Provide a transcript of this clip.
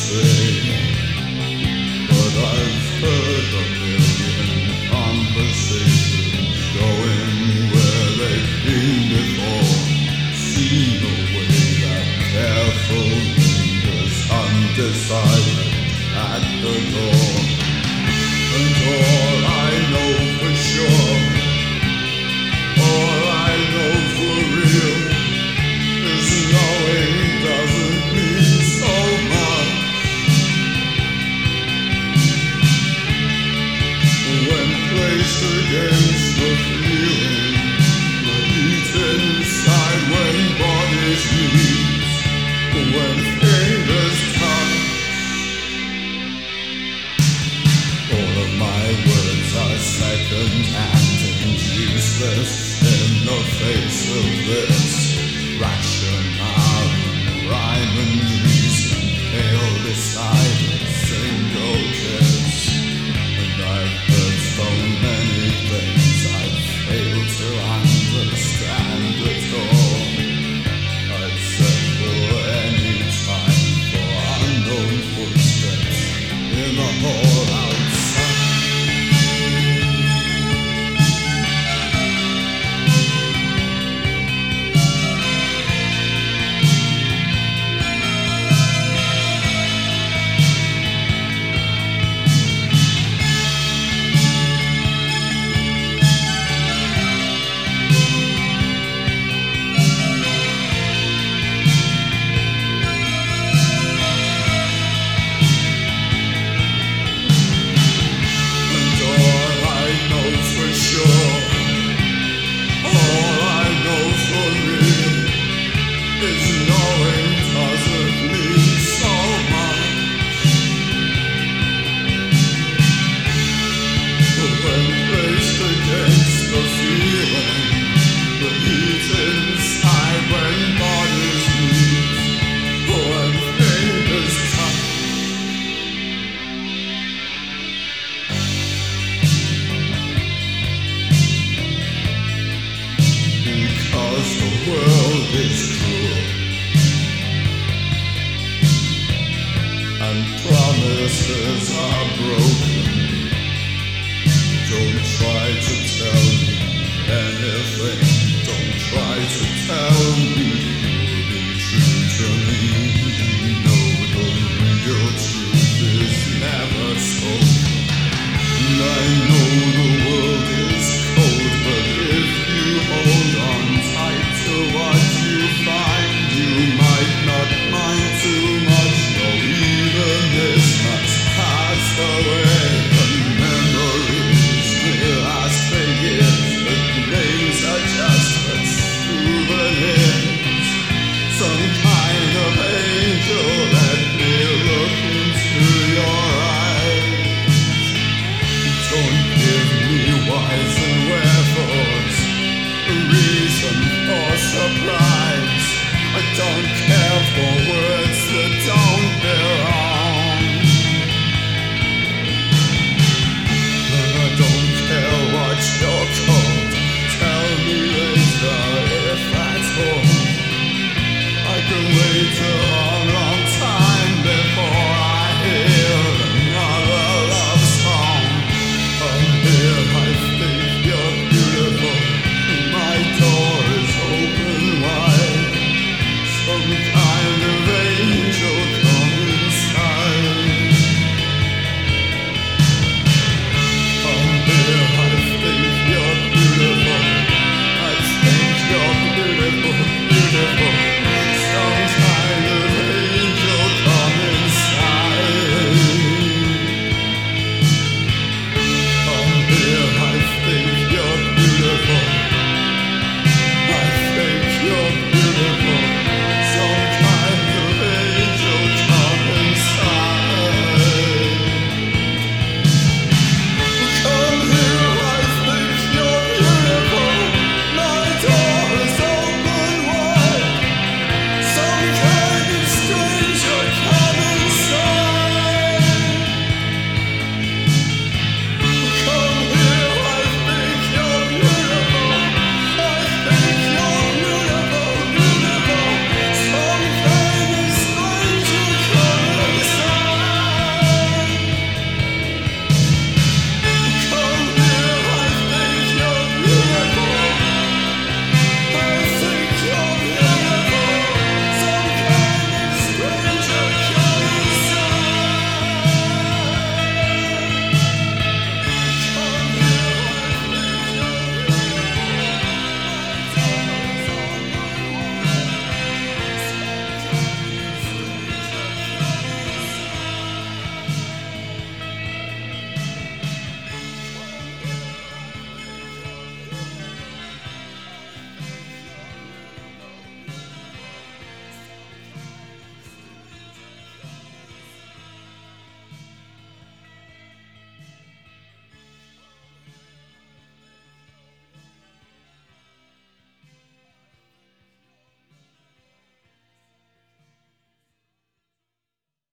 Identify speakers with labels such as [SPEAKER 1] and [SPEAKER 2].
[SPEAKER 1] say, but I've heard a million conversations going where they've been before. Seen the way that careful lingers undecided at the door. And all I know for sure, all I know for real, is knowing doesn't mean so much. When placed against the feeling, the heat inside when bodies meet, when fingers touch. All of my words are second-hand and useless in the face of this. Rationale, rhyme and reason pale beside a single kiss. And I've heard so many things I've failed to understand at all. I'd settle any time for unknown footsteps in the hall outside. Promises are broken. Don't try to tell me anything. Don't try to tell me you'll be true to me.